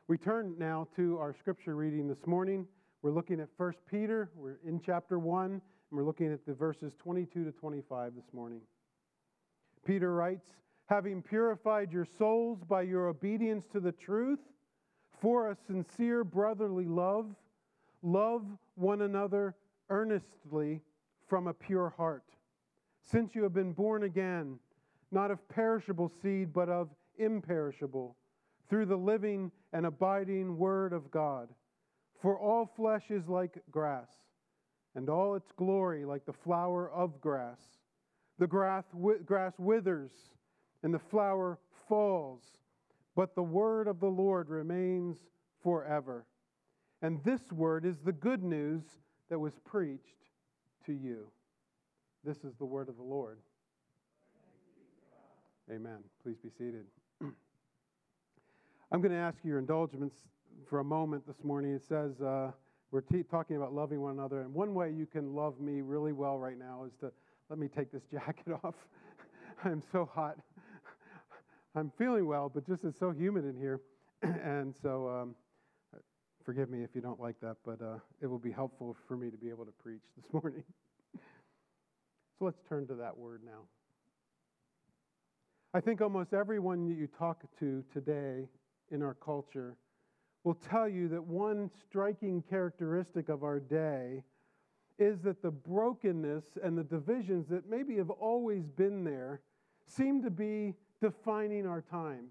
We turn now to our scripture reading this morning. We're looking at 1 Peter. We're in chapter 1, and we're looking at the verses 22 to 25 this morning. Peter writes, "Having purified your souls by your obedience to the truth, for a sincere brotherly love, love one another earnestly from a pure heart, since you have been born again, not of perishable seed, but of imperishable, through the living and abiding Word of God. For all flesh is like grass, and all its glory like the flower of grass. The grass withers, and the flower falls, but the word of the Lord remains forever. And this word is the good news that was preached to you." This is the word of the Lord. Amen. Please be seated. I'm going to ask your indulgence for a moment this morning. It says we're talking about loving one another, and one way you can love me really well right now is to let me take this jacket off. I'm so hot. I'm feeling well, but just it's so humid in here, and so forgive me if you don't like that, but it will be helpful for me to be able to preach this morning. So let's turn to that word now. I think almost everyone you talk to today in our culture will tell you that one striking characteristic of our day is that the brokenness and the divisions that maybe have always been there seem to be defining our times.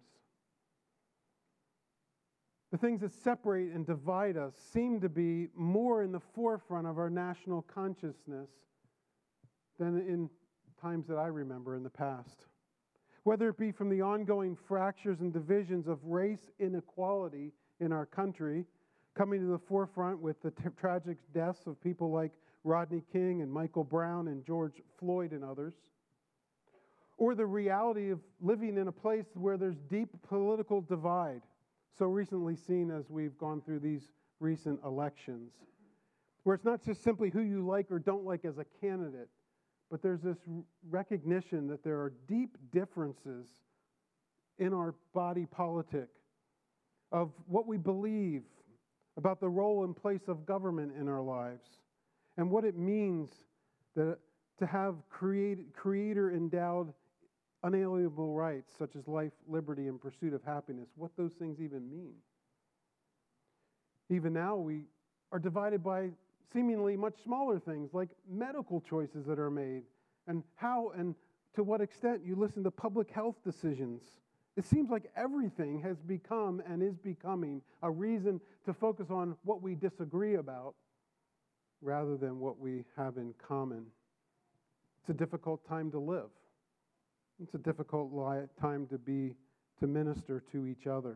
The things that separate and divide us seem to be more in the forefront of our national consciousness than in times that I remember in the past. Whether it be from the ongoing fractures and divisions of race inequality in our country, coming to the forefront with the tragic deaths of people like Rodney King and Michael Brown and George Floyd and others, or the reality of living in a place where there's deep political divide, so recently seen as we've gone through these recent elections, where it's not just simply who you like or don't like as a candidate, but there's this recognition that there are deep differences in our body politic of what we believe about the role and place of government in our lives and what it means to have creator-endowed unalienable rights such as life, liberty, and pursuit of happiness, what those things even mean. Even now we are divided by seemingly much smaller things like medical choices that are made and how and to what extent you listen to public health decisions. It seems like everything has become and is becoming a reason to focus on what we disagree about rather than what we have in common. It's a difficult time to live. It's a difficult time to minister to each other.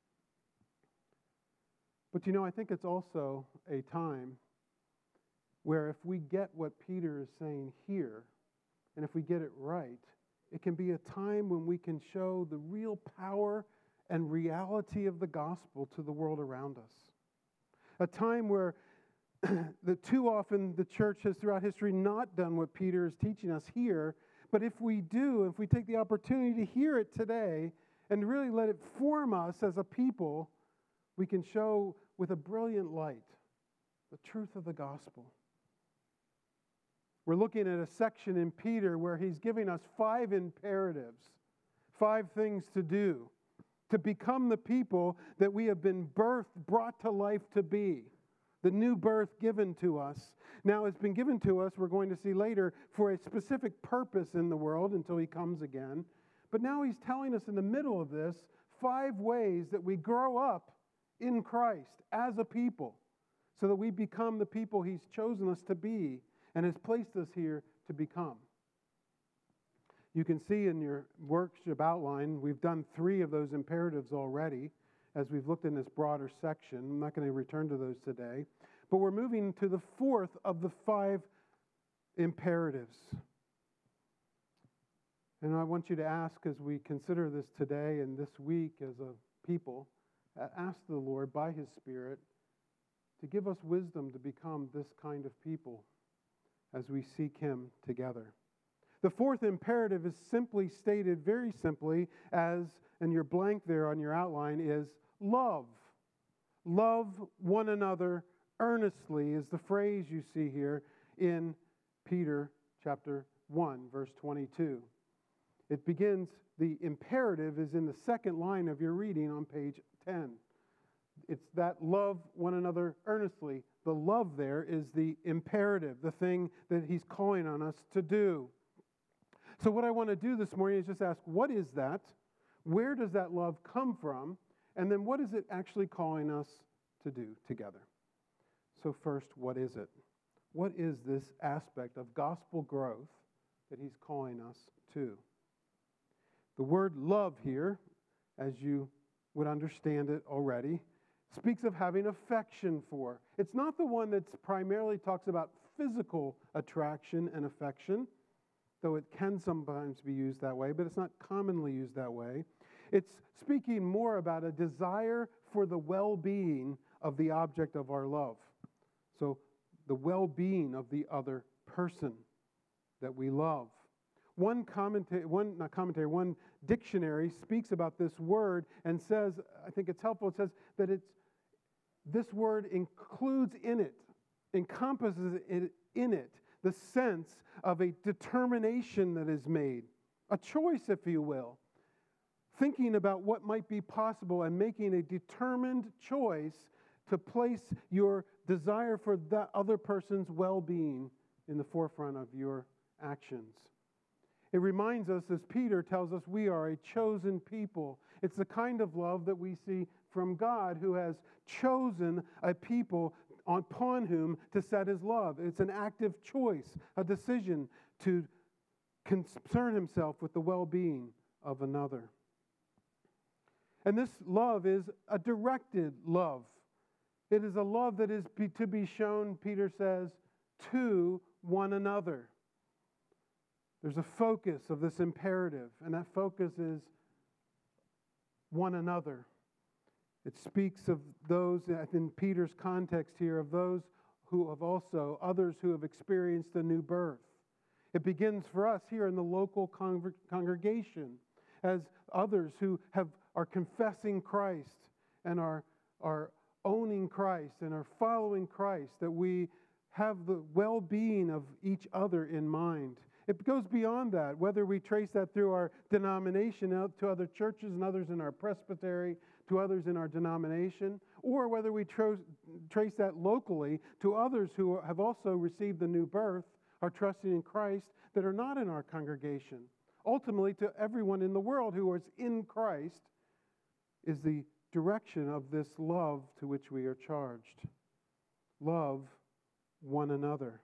But I think it's also a time where if we get what Peter is saying here, and if we get it right, it can be a time when we can show the real power and reality of the gospel to the world around us. A time where too often the church has throughout history not done what Peter is teaching us here, but if we do, if we take the opportunity to hear it today and really let it form us as a people, we can show with a brilliant light the truth of the gospel. We're looking at a section in Peter where he's giving us 5 imperatives, 5 things to do to become the people that we have been brought to life to be, the new birth given to us. Now, it's been given to us, we're going to see later, for a specific purpose in the world until he comes again. But now he's telling us in the middle of this 5 ways that we grow up in Christ as a people so that we become the people he's chosen us to be and has placed us here to become. You can see in your workshop outline, we've done 3 of those imperatives already as we've looked in this broader section. I'm not going to return to those today. But we're moving to the 4th of the 5 imperatives. And I want you to ask as we consider this today and this week as a people, ask the Lord by His Spirit to give us wisdom to become this kind of people as we seek Him together. The 4th imperative is simply stated very simply as, and your blank there on your outline is love. Love one another earnestly is the phrase you see here in Peter chapter 1, verse 22. It begins, the imperative is in the second line of your reading on page 10. It's that love one another earnestly. The love there is the imperative, the thing that he's calling on us to do. So what I want to do this morning is just ask, what is that? Where does that love come from? And then what is it actually calling us to do together? So first, what is it? What is this aspect of gospel growth that he's calling us to? The word love here, as you would understand it already, speaks of having affection for. It's not the one that primarily talks about physical attraction and affection, though it can sometimes be used that way, but it's not commonly used that way. It's speaking more about a desire for the well-being of the object of our love. So the well-being of the other person that we love. One dictionary speaks about this word and says, I think it's helpful, it says that this word includes in it, encompasses in it, the sense of a determination that is made, a choice, if you will, thinking about what might be possible and making a determined choice to place your desire for that other person's well-being in the forefront of your actions. It reminds us, as Peter tells us, we are a chosen people. It's the kind of love that we see from God, who has chosen a people upon whom to set his love. It's an active choice, a decision to concern himself with the well-being of another. And this love is a directed love. It is a love that is to be shown, Peter says, to one another. There's a focus of this imperative, and that focus is one another. It speaks of those, in Peter's context here, of those who have also, others who have experienced a new birth. It begins for us here in the local congregation as others who are confessing Christ and are owning Christ and are following Christ, that we have the well-being of each other in mind. It goes beyond that, whether we trace that through our denomination out to other churches and others in our presbytery, to others in our denomination, or whether we trace that locally to others who have also received the new birth, are trusting in Christ, that are not in our congregation. Ultimately, to everyone in the world who is in Christ is the direction of this love to which we are charged. Love one another.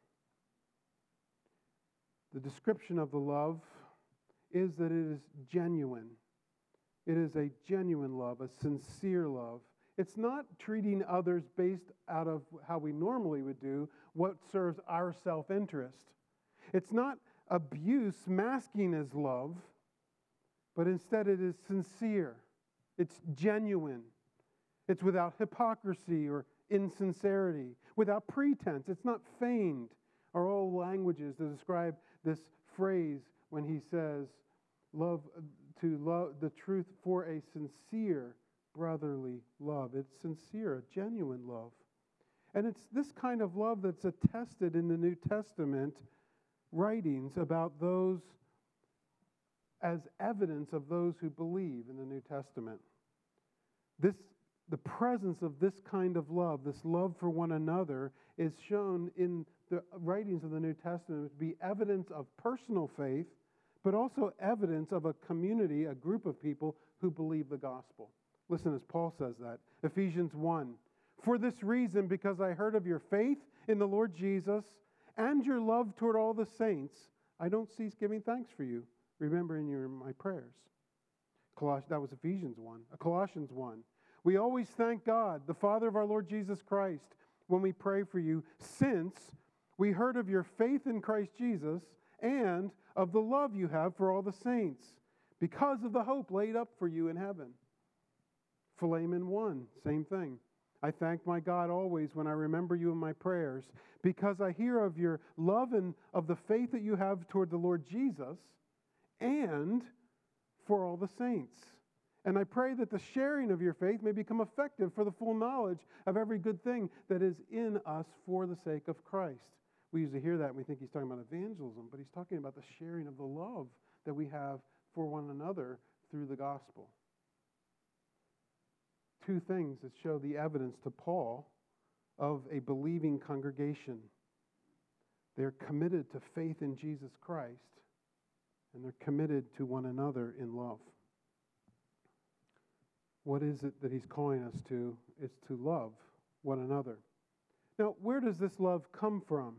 The description of the love is that it is genuine. It is a genuine love, a sincere love. It's not treating others based out of how we normally would do, what serves our self-interest. It's not abuse masking as love, but instead it is sincere. It's genuine. It's without hypocrisy or insincerity, without pretense. It's not feigned. Our old languages to describe this phrase when he says, love the truth for a sincere brotherly love. It's sincere, a genuine love. And it's this kind of love that's attested in the New Testament writings about those as evidence of those who believe in the New Testament. The presence of this kind of love, this love for one another, is shown in the writings of the New Testament to be evidence of personal faith, but also evidence of a community, a group of people who believe the gospel. Listen as Paul says that. Ephesians 1. For this reason, because I heard of your faith in the Lord Jesus and your love toward all the saints, I don't cease giving thanks for you, remembering you in my prayers. That was Ephesians 1. Colossians 1. We always thank God, the Father of our Lord Jesus Christ, when we pray for you, since we heard of your faith in Christ Jesus and of the love you have for all the saints, because of the hope laid up for you in heaven. Philemon 1, same thing. I thank my God always when I remember you in my prayers, because I hear of your love and of the faith that you have toward the Lord Jesus and for all the saints. And I pray that the sharing of your faith may become effective for the full knowledge of every good thing that is in us for the sake of Christ. We usually hear that and we think he's talking about evangelism, but he's talking about the sharing of the love that we have for one another through the gospel. Two things that show the evidence to Paul of a believing congregation. They're committed to faith in Jesus Christ, and they're committed to one another in love. What is it that he's calling us to? It's to love one another. Now, where does this love come from?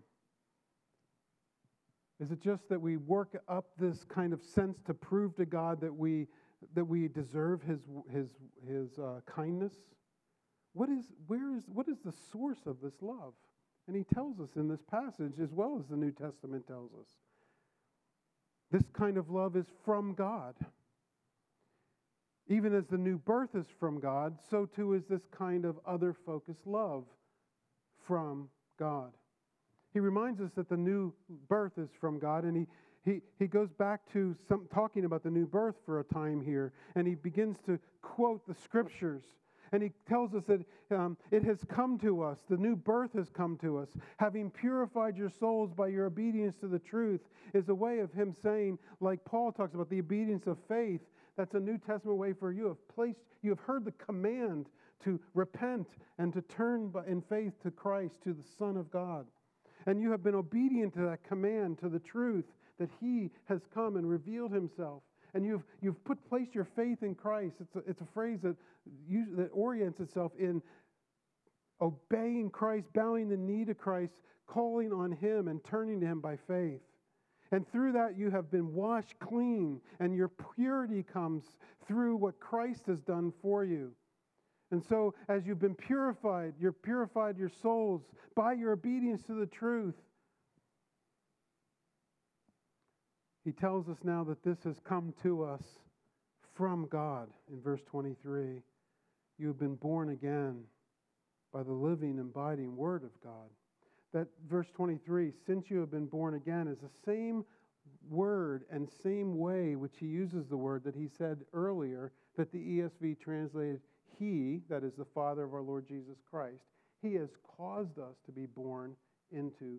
Is it just that we work up this kind of sense to prove to God that we deserve His kindness? What is the source of this love? And he tells us in this passage, as well as the New Testament tells us, this kind of love is from God. Even as the new birth is from God, so too is this kind of other-focused love from God. He reminds us that the new birth is from God, and he goes back to talking about the new birth for a time here, and he begins to quote the Scriptures. And he tells us that it has come to us, the new birth has come to us, having purified your souls by your obedience to the truth, is a way of him saying, like Paul talks about the obedience of faith. That's a New Testament way for you have heard the command to repent and to turn in faith to Christ, to the Son of God. And you have been obedient to that command, to the truth that he has come and revealed himself. And you've placed your faith in Christ. It's a phrase that orients itself in obeying Christ, bowing the knee to Christ, calling on him and turning to him by faith. And through that you have been washed clean, and your purity comes through what Christ has done for you. And so as you've been purified your souls by your obedience to the truth. He tells us now that this has come to us from God in verse 23. You have been born again by the living and abiding Word of God. That verse 23, since you have been born again, is the same word and same way which he uses the word that he said earlier that the ESV translated he, that is the Father of our Lord Jesus Christ. He has caused us to be born into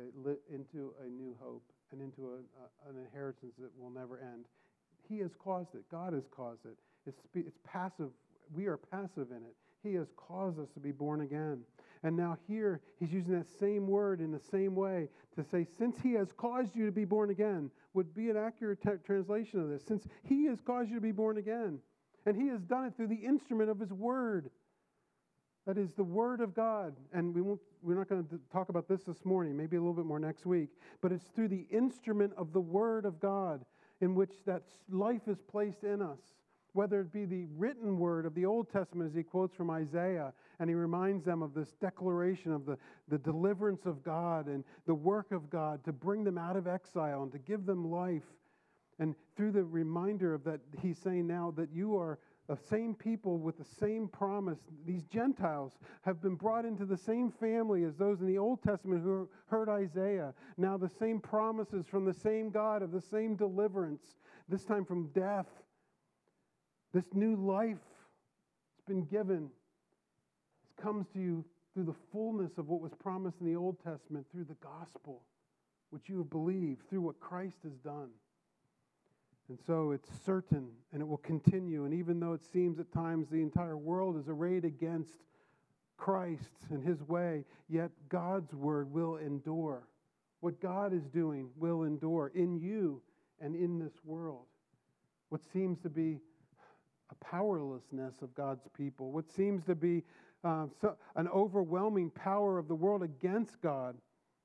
a new hope and into an inheritance that will never end. He has caused it. God has caused it. It's passive. We are passive in it. He has caused us to be born again. And now here, he's using that same word in the same way to say, since he has caused you to be born again, would be an accurate translation of this. Since he has caused you to be born again, and he has done it through the instrument of his word. That is the word of God. And we're not going to talk about this morning, maybe a little bit more next week. But it's through the instrument of the word of God in which that life is placed in us. Whether it be the written word of the Old Testament, as he quotes from Isaiah, and he reminds them of this declaration of the deliverance of God and the work of God to bring them out of exile and to give them life. And through the reminder of that, he's saying now that you are the same people with the same promise. These Gentiles have been brought into the same family as those in the Old Testament who heard Isaiah. Now the same promises from the same God of the same deliverance, this time from death. This new life has been given. It comes to you through the fullness of what was promised in the Old Testament, through the gospel, which you have believed, through what Christ has done. And so it's certain, and it will continue. And even though it seems at times the entire world is arrayed against Christ and his way, yet God's word will endure. What God is doing will endure in you and in this world. What seems to be a powerlessness of God's people, what seems to be an overwhelming power of the world against God.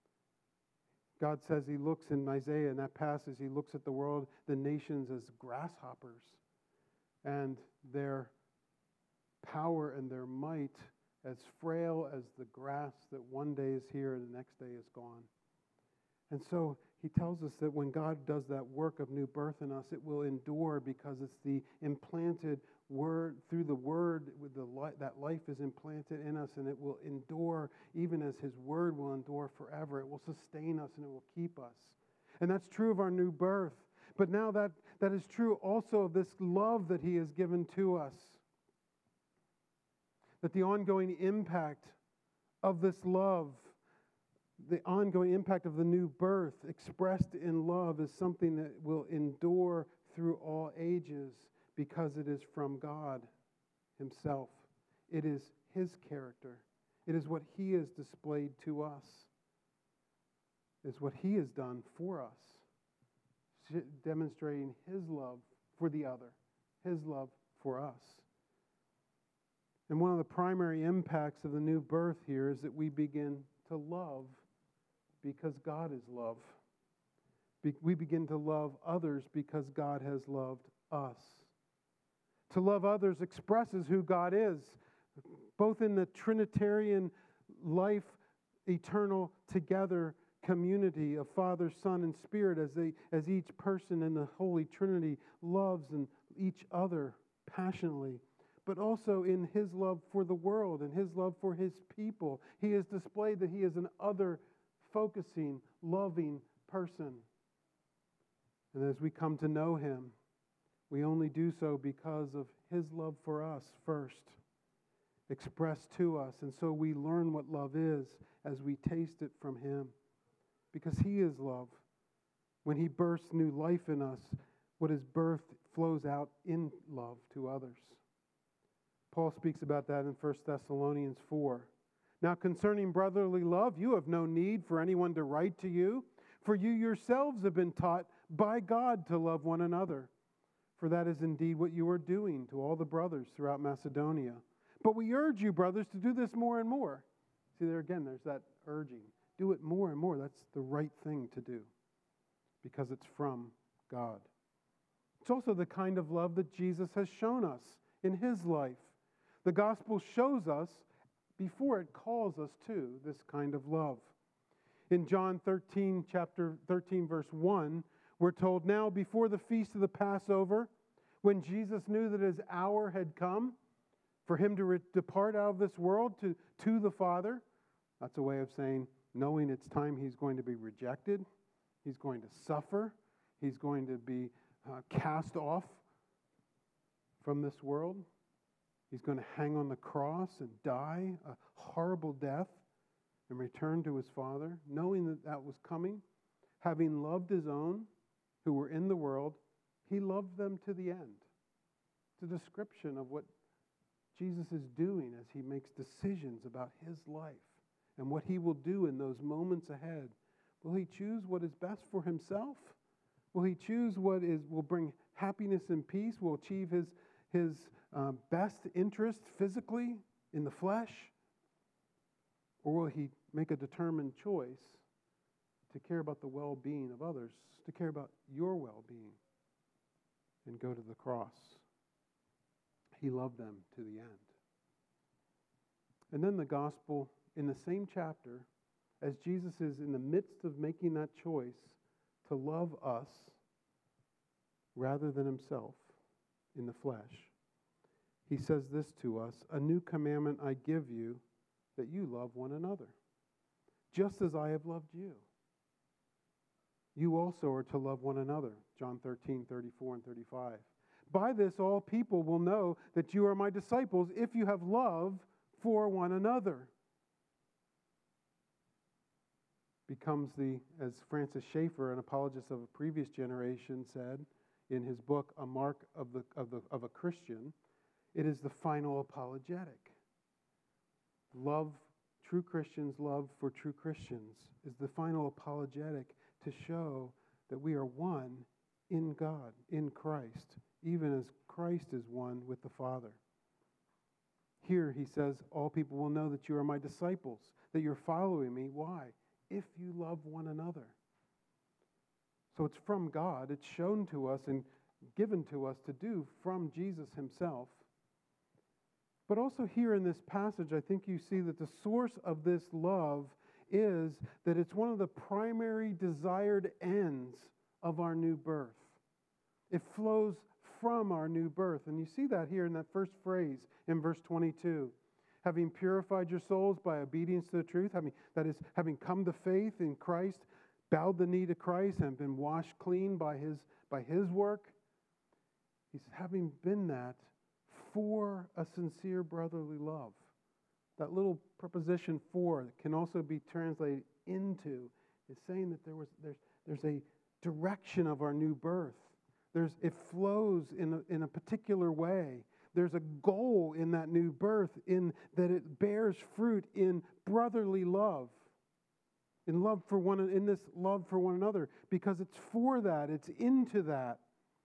God says he looks in Isaiah, in that passage, he looks at the world, the nations as grasshoppers, and their power and their might as frail as the grass that one day is here and the next day is gone. And so he tells us that when God does that work of new birth in us, it will endure because it's the implanted word, through the word, with that life is implanted in us, and it will endure even as his word will endure forever. It will sustain us and it will keep us. And that's true of our new birth. But now that is true also of this love that He has given to us. That the ongoing impact of this love, the ongoing impact of the new birth expressed in love is something that will endure through all ages because it is from God Himself. It is His character. It is what He has displayed to us. It's what He has done for us, demonstrating His love for the other, His love for us. And one of the primary impacts of the new birth here is that we begin to love because God is love. We begin to love others because God has loved us. To love others expresses who God is, both in the Trinitarian life, eternal, together community of Father, Son, and Spirit as each person in the Holy Trinity loves and each other passionately, but also in His love for the world and His love for His people. He has displayed that He is an other-focusing, loving person. And as we come to know Him, we only do so because of His love for us first, expressed to us. And so we learn what love is as we taste it from Him. Because He is love. When He bursts new life in us, what is birthed flows out in love to others. Paul speaks about that in 1 Thessalonians 4. Now concerning brotherly love, you have no need for anyone to write to you, for you yourselves have been taught by God to love one another. For that is indeed what you are doing to all the brothers throughout Macedonia. But we urge you, brothers, to do this more and more. See, there again, there's that urging. Do it more and more. That's the right thing to do because it's from God. It's also the kind of love that Jesus has shown us in His life. The gospel shows us before it calls us to this kind of love. In John 13, chapter 13, verse 1, we're told, now before the feast of the Passover, when Jesus knew that His hour had come for Him to depart out of this world to the Father, that's a way of saying, knowing it's time He's going to be rejected, He's going to suffer, He's going to be cast off from this world. He's going to hang on the cross and die a horrible death and return to His Father, knowing that that was coming. Having loved His own who were in the world, He loved them to the end. It's a description of what Jesus is doing as He makes decisions about His life and what He will do in those moments ahead. Will He choose what is best for Himself? Will He choose what will bring happiness and peace, will achieve His best interest physically in the flesh? Or will He make a determined choice to care about the well-being of others, to care about your well-being, and go to the cross? He loved them to the end. And then the gospel, in the same chapter, as Jesus is in the midst of making that choice to love us rather than Himself in the flesh, He says this to us, a new commandment I give you, that you love one another, just as I have loved you. You also are to love one another, John 13, 34 and 35. By this all people will know that you are my disciples if you have love for one another. Becomes as Francis Schaeffer, an apologist of a previous generation, said in his book, A Mark of a Christian, it is the final apologetic. Love, true Christians' love for true Christians is the final apologetic to show that we are one in God, in Christ, even as Christ is one with the Father. Here he says, all people will know that you are my disciples, that you're following me. Why? If you love one another. So it's from God. It's shown to us and given to us to do from Jesus Himself. But also here in this passage, I think you see that the source of this love is that it's one of the primary desired ends of our new birth. It flows from our new birth. And you see that here in that first phrase in verse 22. Having purified your souls by obedience to the truth, having come to faith in Christ, bowed the knee to Christ, and been washed clean by His by His work. He's having been that for a sincere brotherly love. That little preposition for that can also be translated into is saying that there's a direction of our new birth. It flows in a particular way. There's a goal in that new birth in that it bears fruit in brotherly love. In this love for one another, because it's for that, it's into that.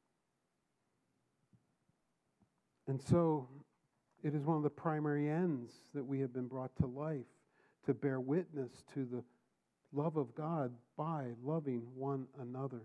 And so it is one of the primary ends that we have been brought to life, to bear witness to the love of God by loving one another.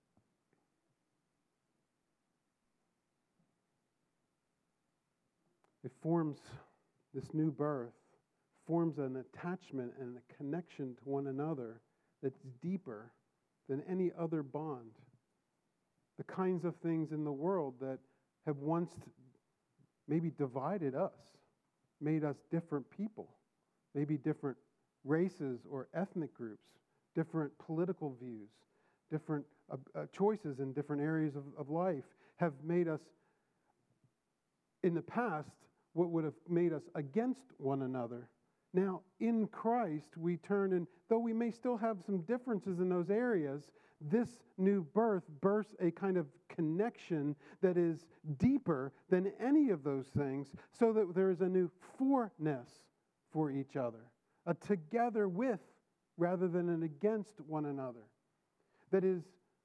It forms, this new birth, forms an attachment and a connection to one another that's deeper than any other bond. The kinds of things in the world that have once maybe divided us, made us different people, maybe different races or ethnic groups, different political views, different choices in different areas of life, have made us, in the past, what would have made us against one another. Now, in Christ, we turn, and though we may still have some differences in those areas, this new birth births a kind of connection that is deeper than any of those things, so that there is a new forness for each other, a together with rather than an against one another. That is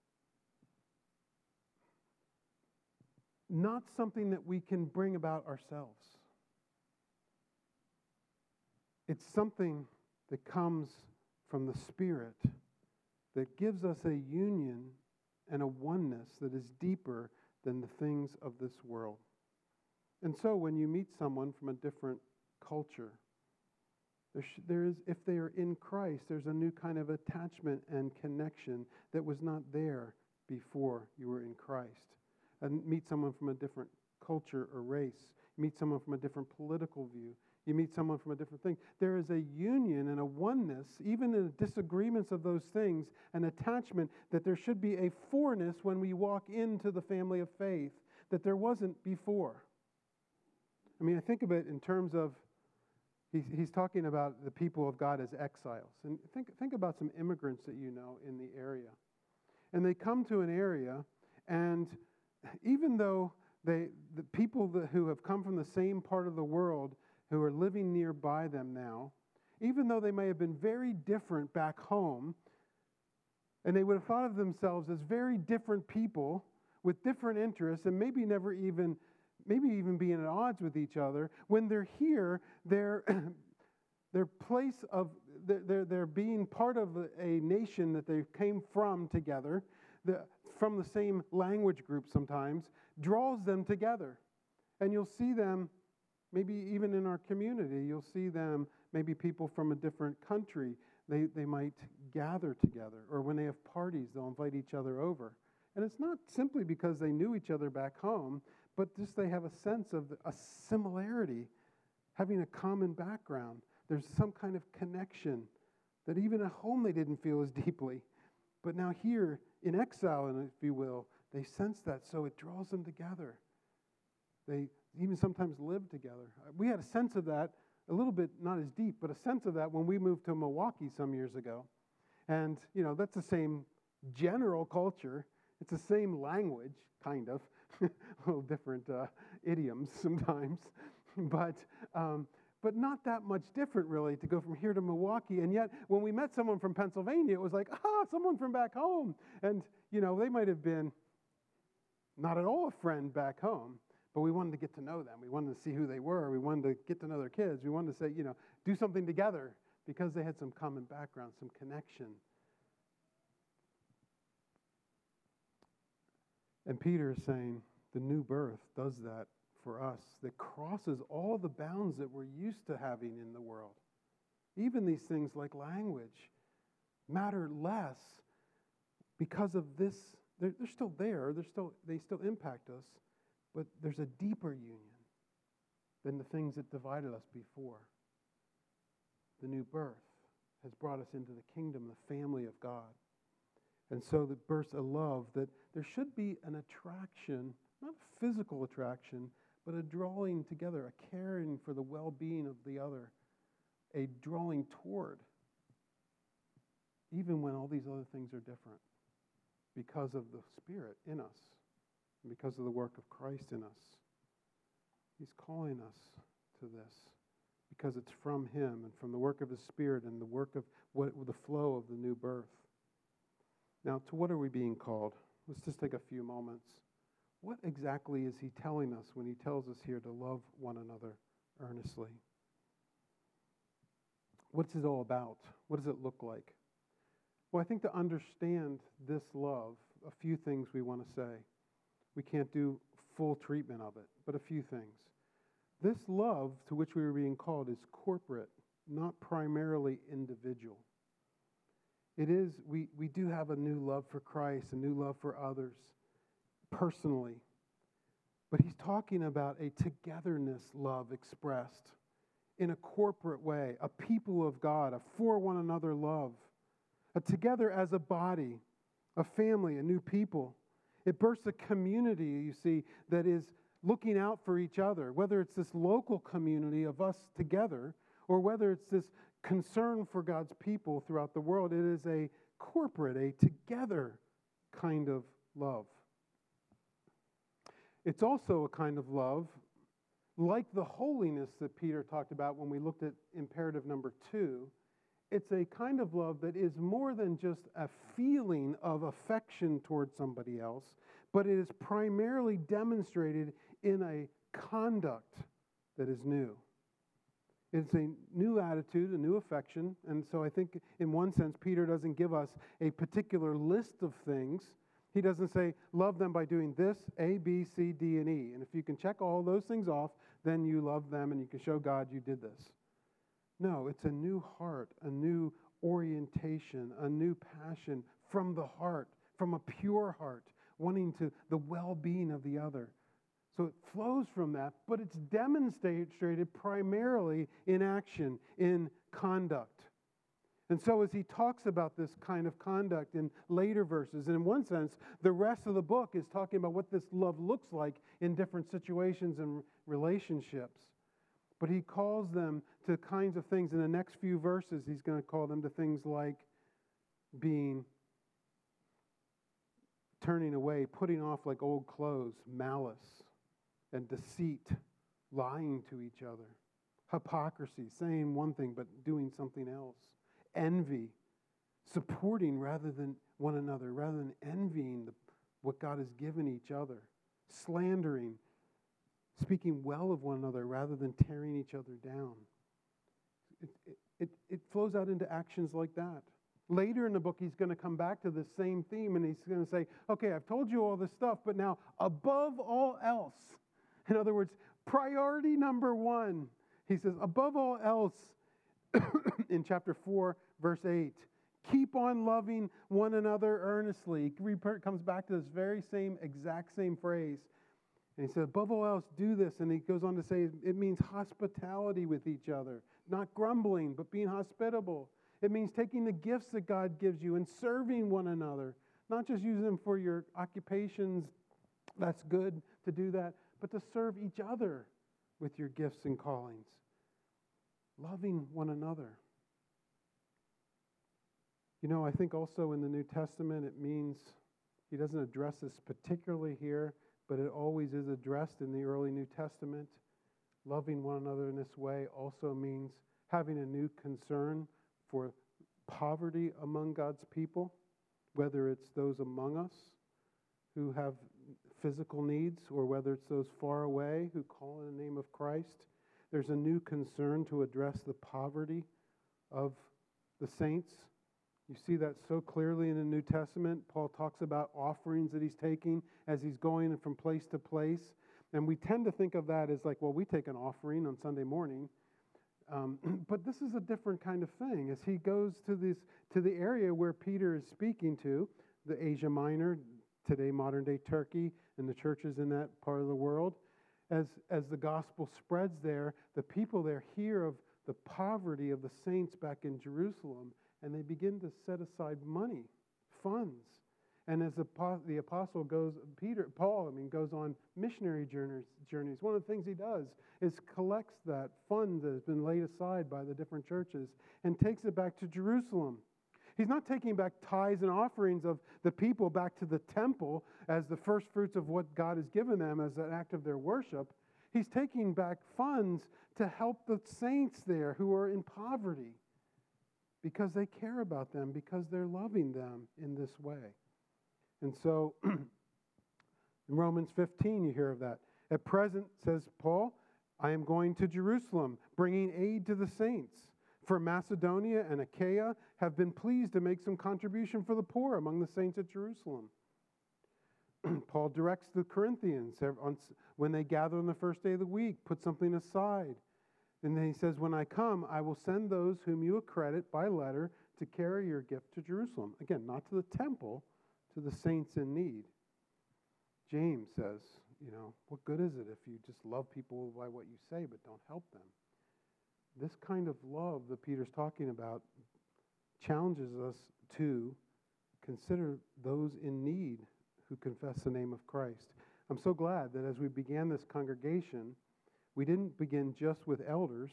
not something that we can bring about ourselves. It's something that comes from the Spirit that gives us a union and a oneness that is deeper than the things of this world. And so when you meet someone from a different culture, there is, if they are in Christ, there's a new kind of attachment and connection that was not there before you were in Christ. And meet someone from a different culture or race, meet someone from a different political view, you meet someone from a different thing. There is a union and a oneness, even in the disagreements of those things, an attachment that there should be a forness when we walk into the family of faith that there wasn't before. I mean, I think of it in terms of, he's talking about the people of God as exiles. And think about some immigrants that you know in the area. And they come to an area, and even though the people who have come from the same part of the world, who are living nearby them now, even though they may have been very different back home, and they would have thought of themselves as very different people with different interests, and maybe even being at odds with each other, when they're here, their place of they're being part of a nation that they came from together, from the same language group sometimes, draws them together. And you'll see them, maybe even in our community, you'll see them, maybe people from a different country, they might gather together. Or when they have parties, they'll invite each other over. And it's not simply because they knew each other back home, but just they have a sense of a similarity, having a common background. There's some kind of connection that even at home they didn't feel as deeply. But now here, in exile, if you will, they sense that, so it draws them together. They even sometimes live together. We had a sense of that, a little bit, not as deep, but a sense of that when we moved to Milwaukee some years ago. And, that's the same general culture. It's the same language, kind of. A little different idioms sometimes. But not that much different, really, to go from here to Milwaukee. And yet, when we met someone from Pennsylvania, it was like, someone from back home. And, they might have been not at all a friend back home, but we wanted to get to know them. We wanted to see who they were. We wanted to get to know their kids. We wanted to say, do something together because they had some common background, some connection. And Peter is saying the new birth does that for us, that crosses all the bounds that we're used to having in the world. Even these things like language matter less because of this. They're still there. They still impact us. But there's a deeper union than the things that divided us before. The new birth has brought us into the kingdom, the family of God, And so that bursts a love that there should be an attraction, not a physical attraction, but a drawing together, a caring for the well-being of the other, a drawing toward, even when all these other things are different, because of the Spirit in us, and because of the work of Christ in us. He's calling us to this because it's from Him and from the work of His Spirit and the work of the flow of the new birth. Now, to what are we being called? Let's just take a few moments. What exactly is He telling us when He tells us here to love one another earnestly? What's it all about? What does it look like? Well, I think to understand this love, a few things we want to say. We can't do full treatment of it, but a few things. This love to which we are being called is corporate, not primarily individual. It is, we do have a new love for Christ, a new love for others, personally. But He's talking about a togetherness love expressed in a corporate way, a people of God, a for one another love, a together as a body, a family, a new people. It bursts a community, you see, that is looking out for each other, whether it's this local community of us together or whether it's this concern for God's people throughout the world. It is a corporate, a together kind of love. It's also a kind of love like the holiness that Peter talked about when we looked at imperative number 2. It's a kind of love that is more than just a feeling of affection towards somebody else, but it is primarily demonstrated in a conduct that is new. It's a new attitude, a new affection, and so I think in one sense Peter doesn't give us a particular list of things. He doesn't say, love them by doing this, A, B, C, D, and E. And if you can check all those things off, then you love them and you can show God you did this. No, it's a new heart, a new orientation, a new passion from the heart, from a pure heart, wanting to the well-being of the other. So it flows from that, but it's demonstrated primarily in action, in conduct. And so as he talks about this kind of conduct in later verses, and in one sense, the rest of the book is talking about what this love looks like in different situations and relationships. But he calls them to kinds of things in the next few verses. He's going to call them to things like turning away, putting off like old clothes, malice and deceit, lying to each other, hypocrisy, saying one thing but doing something else, envy, supporting rather than one another, rather than envying what God has given each other, slandering, speaking well of one another rather than tearing each other down. It flows out into actions like that. Later in the book, he's going to come back to this same theme, and he's going to say, okay, I've told you all this stuff, but now above all else, in other words, priority number 1, he says, above all else, in chapter 4, verse 8, keep on loving one another earnestly. He comes back to this very exact same phrase. And he said, above all else, do this. And he goes on to say it means hospitality with each other, not grumbling, but being hospitable. It means taking the gifts that God gives you and serving one another, not just using them for your occupations. That's good to do that, but to serve each other with your gifts and callings. Loving one another. You know, I think also in the New Testament it means, he doesn't address this particularly here, but it always is addressed in the early New Testament. Loving one another in this way also means having a new concern for poverty among God's people, whether it's those among us who have physical needs or whether it's those far away who call in the name of Christ. There's a new concern to address the poverty of the saints. You see that so clearly in the New Testament. Paul talks about offerings that he's taking as he's going from place to place. And we tend to think of that as like, well, we take an offering on Sunday morning. But this is a different kind of thing. As he goes to the area where Peter is speaking to, the Asia Minor, today modern-day Turkey, and the churches in that part of the world, as the gospel spreads there, the people there hear of the poverty of the saints back in Jerusalem, and they begin to set aside money, funds, And as the apostle Paul goes on missionary journeys, one of the things he does is collects that fund that has been laid aside by the different churches and takes it back to Jerusalem. He's not taking back tithes and offerings of the people back to the temple as the first fruits of what God has given them as an act of their worship. He's taking back funds to help the saints there who are in poverty because they care about them, because they're loving them in this way. And so in Romans 15, you hear of that. At present, says Paul, I am going to Jerusalem, bringing aid to the saints. For Macedonia and Achaia have been pleased to make some contribution for the poor among the saints at Jerusalem. Paul directs the Corinthians when they gather on the first day of the week, put something aside. And then he says, when I come, I will send those whom you accredit by letter to carry your gift to Jerusalem. Again, not to the temple, to the saints in need. James says, what good is it if you just love people by what you say but don't help them? This kind of love that Peter's talking about challenges us to consider those in need who confess the name of Christ. I'm so glad that as we began this congregation, we didn't begin just with elders,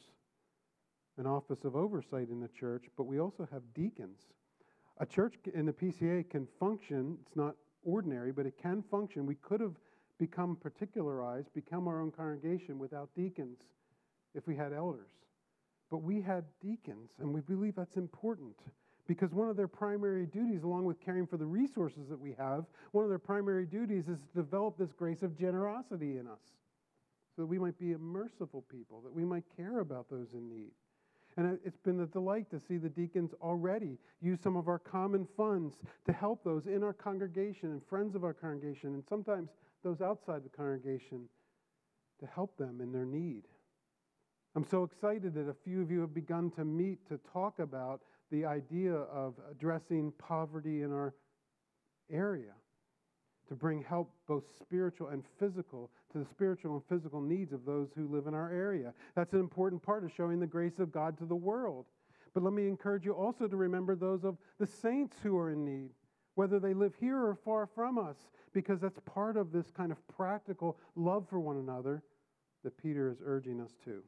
an office of oversight in the church, but we also have deacons. A church in the PCA can function, it's not ordinary, but it can function. We could have become particularized, become our own congregation without deacons if we had elders. But we had deacons, and we believe that's important because one of their primary duties, along with caring for the resources that we have, one of their primary duties is to develop this grace of generosity in us so that we might be a merciful people, that we might care about those in need. And it's been a delight to see the deacons already use some of our common funds to help those in our congregation and friends of our congregation, and sometimes those outside the congregation, to help them in their need. I'm so excited that a few of you have begun to meet to talk about the idea of addressing poverty in our area, to bring help both spiritual and physical to the spiritual and physical needs of those who live in our area. That's an important part of showing the grace of God to the world. But let me encourage you also to remember those of the saints who are in need, whether they live here or far from us, because that's part of this kind of practical love for one another that Peter is urging us to.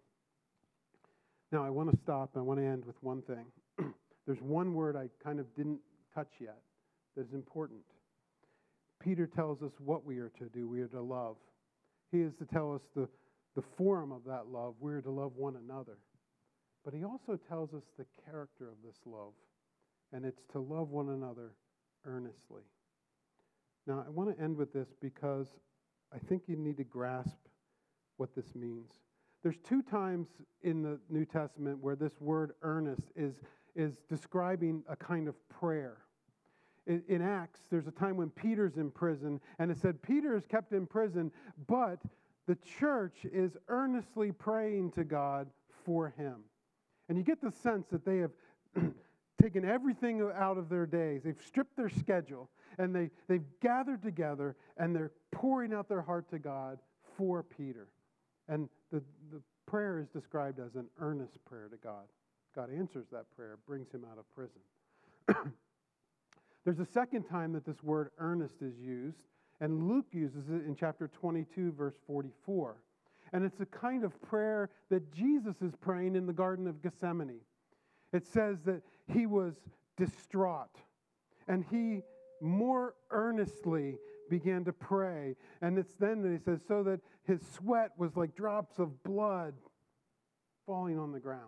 Now, I want to stop. I want to end with one thing. There's one word I kind of didn't touch yet that is important. Peter tells us what we are to do. We are to love. He is to tell us the form of that love. We are to love one another. But he also tells us the character of this love, and it's to love one another earnestly. Now, I want to end with this because I think you need to grasp what this means. There's two times in the New Testament where this word earnest is describing a kind of prayer. In Acts, there's a time when Peter's in prison, and it said Peter is kept in prison, but the church is earnestly praying to God for him. And you get the sense that they have taken everything out of their days. They've stripped their schedule, and they've gathered together, and they're pouring out their heart to God for Peter. And the prayer is described as an earnest prayer to God. God answers that prayer, brings him out of prison. There's a second time that this word earnest is used, and Luke uses it in chapter 22, verse 44. And it's a kind of prayer that Jesus is praying in the Garden of Gethsemane. It says that he was distraught, and he more earnestly began to pray. And it's then that he says, so that his sweat was like drops of blood falling on the ground.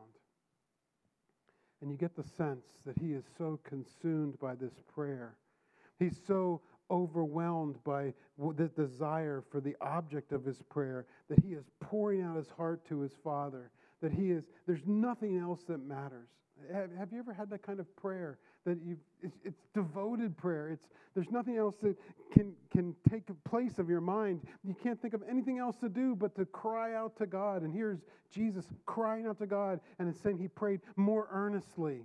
And you get the sense that he is so consumed by this prayer. He's so overwhelmed by the desire for the object of his prayer that he is pouring out his heart to his Father, that there's nothing else that matters. Have you ever had that kind of prayer that it's devoted prayer? There's nothing else that can take place of your mind. You can't think of anything else to do but to cry out to God. And here's Jesus crying out to God, and it's saying he prayed more earnestly.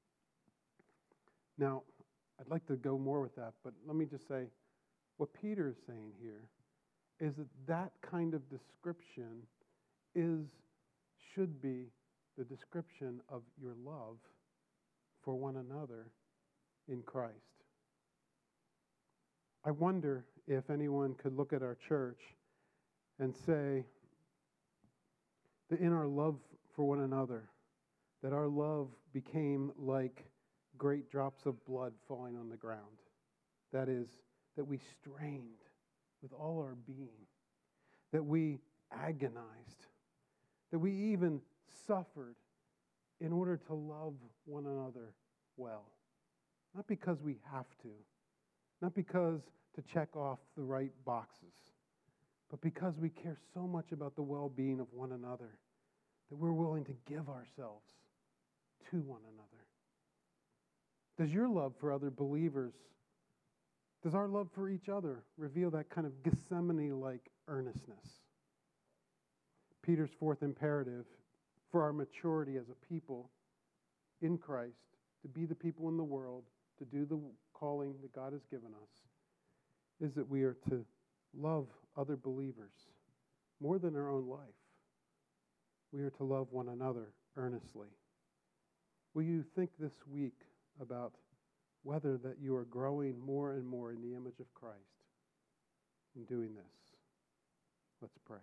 Now, I'd like to go more with that, but let me just say, what Peter is saying here is that kind of description should be the description of your love for one another in Christ. I wonder if anyone could look at our church and say that in our love for one another, that our love became like great drops of blood falling on the ground. That is, that we strained with all our being, that we agonized, that we even suffered in order to love one another well. Not because we have to, not because to check off the right boxes, but because we care so much about the well-being of one another that we're willing to give ourselves to one another. Does your love for other believers, does our love for each other reveal that kind of Gethsemane-like earnestness? Peter's fourth imperative for our maturity as a people in Christ, to be the people in the world, to do the calling that God has given us, is that we are to love other believers more than our own life. We are to love one another earnestly. Will you think this week about whether that you are growing more and more in the image of Christ in doing this? Let's pray.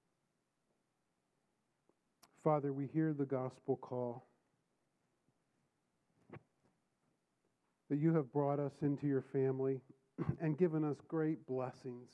Father, we hear the gospel call that you have brought us into your family and given us great blessings.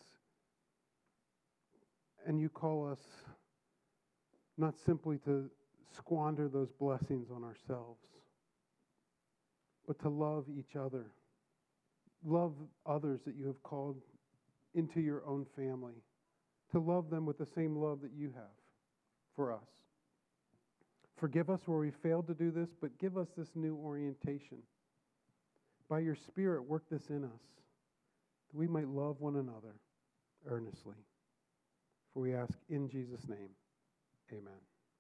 And you call us not simply to squander those blessings on ourselves, but to love each other. Love others that you have called into your own family. To love them with the same love that you have for us. Forgive us where we failed to do this, but give us this new orientation. By your Spirit, work this in us, that we might love one another earnestly. For we ask in Jesus' name, amen.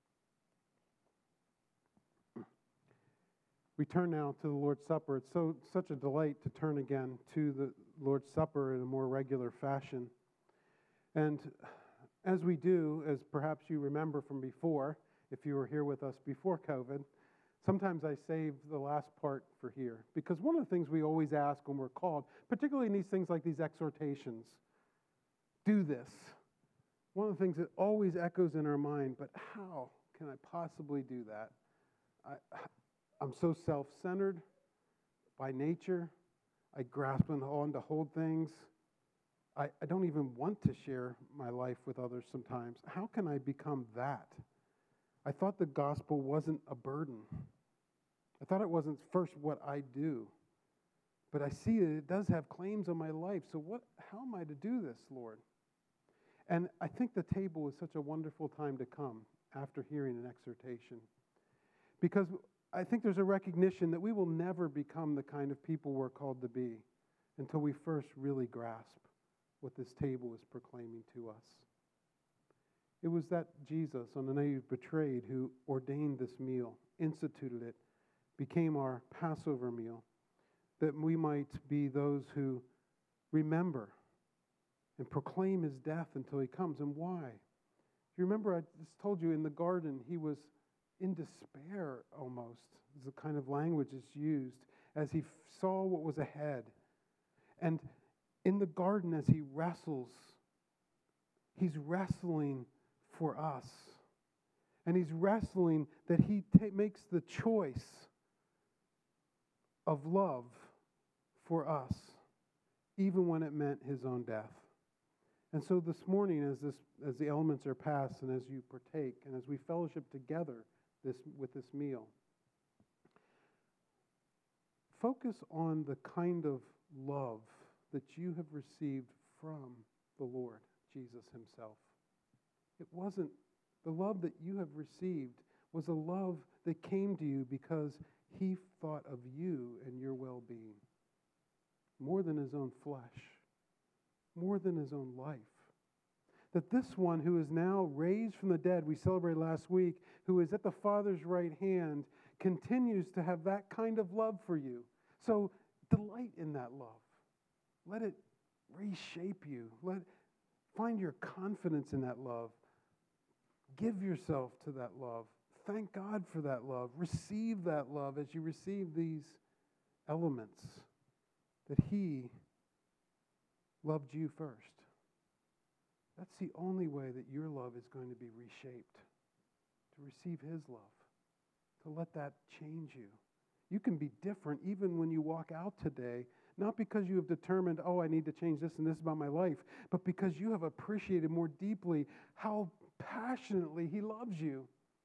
We turn now to the Lord's Supper. It's such a delight to turn again to the Lord's Supper in a more regular fashion. And as we do, as perhaps you remember from before, if you were here with us before COVID, sometimes I save the last part for here. Because one of the things we always ask when we're called, particularly in these things like these exhortations, do this. One of the things that always echoes in our mind, but how can I possibly do that? I'm so self-centered by nature. I grasp on to hold things. I don't even want to share my life with others sometimes. How can I become that? I thought the gospel wasn't a burden. I thought it wasn't first what I do. But I see that it does have claims on my life. So how am I to do this, Lord? And I think the table is such a wonderful time to come after hearing an exhortation. Because I think there's a recognition that we will never become the kind of people we're called to be until we first really grasp what this table is proclaiming to us. It was that Jesus, on the night he was betrayed, who ordained this meal, instituted it, became our Passover meal, that we might be those who remember and proclaim his death until he comes. And why? You remember I just told you in the garden he was in despair almost, is the kind of language that's used, as he saw what was ahead. And in the garden as he wrestles, he's wrestling for us. And he's wrestling that he makes the choice of love for us, even when it meant his own death. And so this morning, as the elements are passed and as you partake and as we fellowship together with this meal, focus on the kind of love that you have received from the Lord Jesus himself. It wasn't, the love that you have received was a love that came to you because he thought of you and your well-being more than his own flesh, more than his own life. That this one who is now raised from the dead, we celebrated last week, who is at the Father's right hand, continues to have that kind of love for you. So delight in that love. Let it reshape you. Find your confidence in that love. Give yourself to that love. Thank God for that love. Receive that love as you receive these elements that he loved you first. That's the only way that your love is going to be reshaped, to receive his love, to let that change you. You can be different even when you walk out today, not because you have determined, oh, I need to change this and this about my life, but because you have appreciated more deeply how passionately he loves you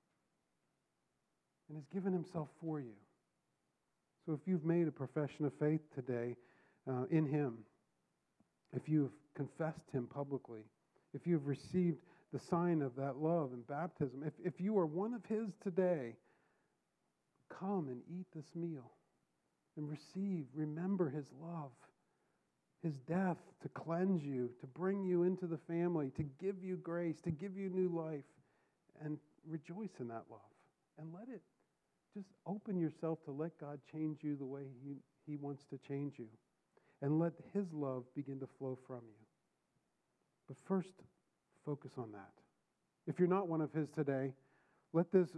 and has given himself for you. So if you've made a profession of faith today in him, if you've confessed him publicly, if you've received the sign of that love in baptism, if you are one of his today, come and eat this meal and remember his love, his death to cleanse you, to bring you into the family, to give you grace, to give you new life, and rejoice in that love. And let it just open yourself to let God change you the way he wants to change you. And let his love begin to flow from you. But first, focus on that. If you're not one of his today, let this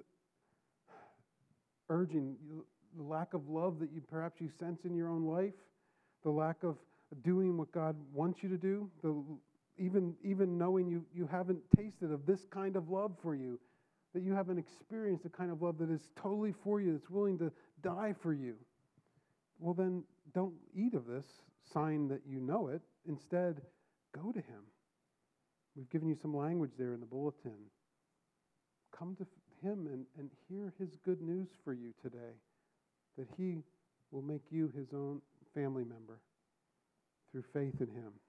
urging, the lack of love that perhaps you sense in your own life, the lack of doing what God wants you to do, even knowing you haven't tasted of this kind of love for you, that you haven't experienced the kind of love that is totally for you, that's willing to die for you. Well, then don't eat of this sign that you know it. Instead, go to him. We've given you some language there in the bulletin. Come to him and hear his good news for you today, that he will make you his own family member through faith in him.